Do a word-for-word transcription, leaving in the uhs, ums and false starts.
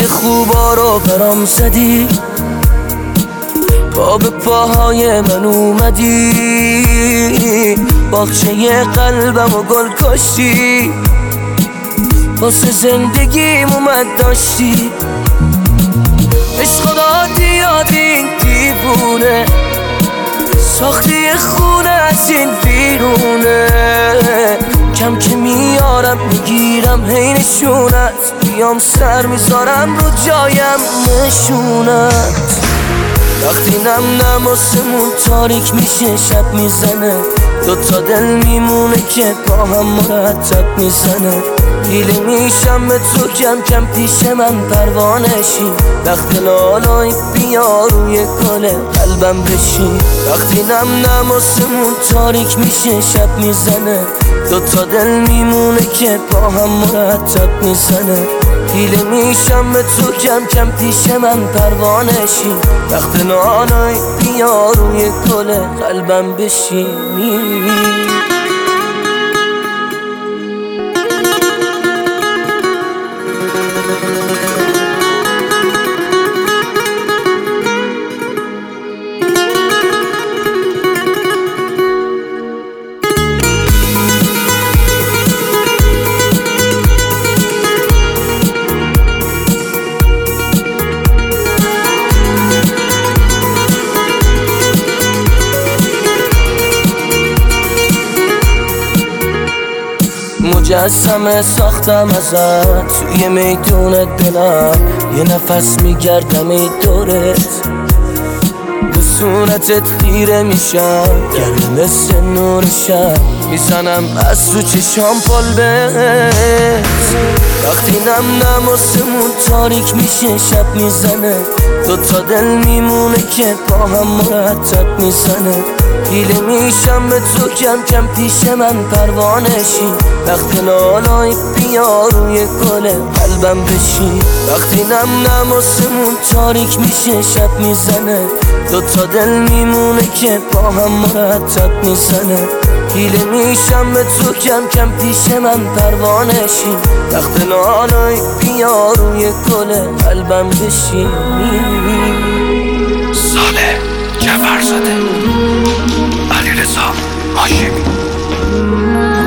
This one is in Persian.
خوبا رو برام زدی، تا به پاهای من اومدی، باغچه قلبم و گل کاشتی، واسه زندگیم اومد داشتی. عشق دادی یاد این دیوونه، ساختی خونه از این بیرونه، کم که میارم میگیرم هی نشونت، بیام سر میذارم رو جایم نشونت. وقتی نم نم آسمون تاریک میشه شب میزنه، دوتا دل میمونه که با هم مرتب میزنه. دیله میشم به تو کم کم پیش من پروانشی، وقت لالای بیا روی گل قلبم بشی. وقتی نم نم آسمون تاریک میشه شب میزنه، دوتا دل میمونه که با هم مرتب میزنه. دیله میشم به تو کم کم پیش من پروانشی، وقت لالای بیا روی گل قلبم بشینی. مجسمه ساختم ازت توی میدون دلم، یه نفس میگردم ای دورت، به صورتت خیره میشم گرم مثل نور شب، میزنم از تو چشام پال بهت. وقتی نم نم آسمون تاریک میشه شب میزنه، دوتا دل میمونه که با هم مرتب میزنه. دیله میشم به تو کم کم پیش من پروانشی، وقت لالای بیا روی گل قلبم بشی. وقتی نم نم آسمون تاریک میشه شب میزنه، دوتا دل میمونه که با هم مرتب میزنه. دیله میشم به تو کم کم پیش من پروانشی، وقت لالای بیا روی گل قلبم بشی. ساله جعفرزاده، علیرضا هاشمی.